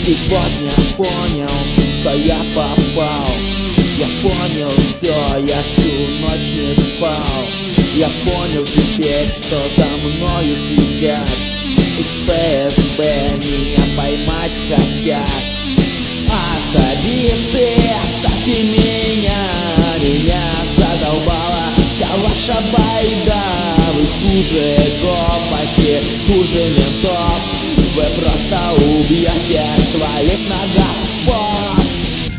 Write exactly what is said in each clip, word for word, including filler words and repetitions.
Сегодня понял, что я попал. Я понял все, я всю ночь не спал. Я понял теперь, что за мною следят. Из Ф С Б меня поймать хотят. Особисты, оставьте меня. Меня задолбала вся ваша байда. Вы хуже копати, хуже ментов. Вы просто убьете своих ногах.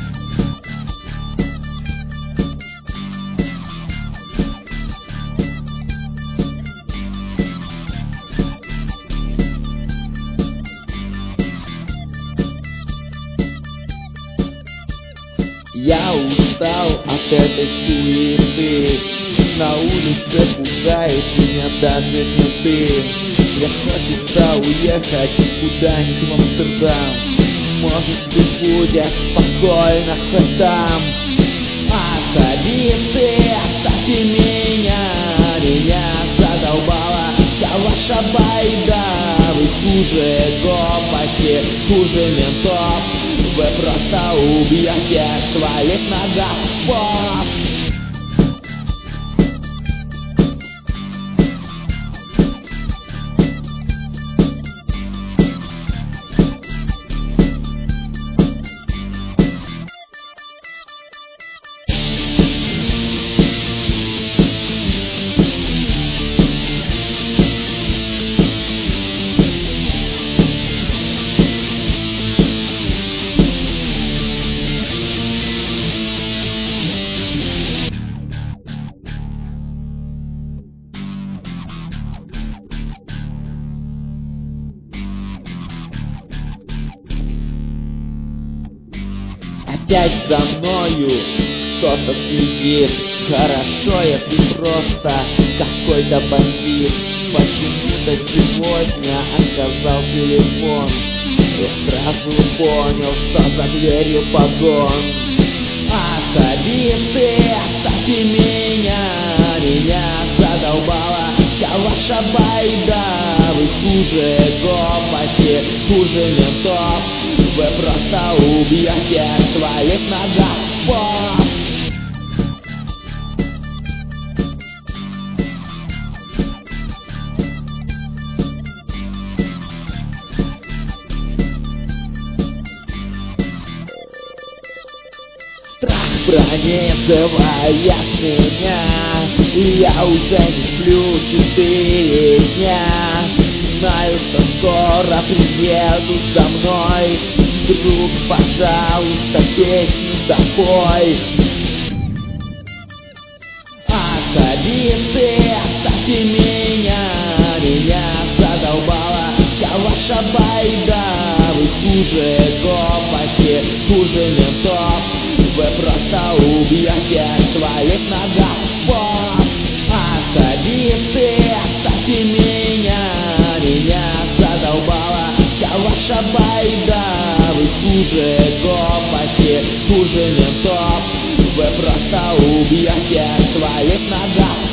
Я устал от этой суеты. На улице пугают меня даже менты. Мне хочется уехать куда-нибудь в Амстердам. Может быть, будет спокойно хоть там. Особисты, оставьте меня. Меня задолбала вся ваша байда. Вы хуже копати, хуже ментов. Вы просто убьете своих ногах. Опять за мною кто-то следит. Хорошо, если просто какой-то бандит. Почему-то сегодня отказал телефон. Я сразу понял, что за дверью погон. Особисты, оставьте меня. Меня задолбала вся ваша байда. Вы хуже копати, хуже ментов. Вы просто убьете своих ногах. Страх пронизывает меня. Я уже не сплю четыре дня. Знаю, что скоро приедут за мной. Друг, пожалуйста, песню допой. Особисты, оставьте меня. Меня задолбала вся ваша байда. Вы хуже копати, хуже ментов. Вы просто убьете своих ногах. Особисты, оставьте меня. Меня задолбала вся ваша байда. Вы хуже копати, хуже ментов. Вы просто убьете своих ногах.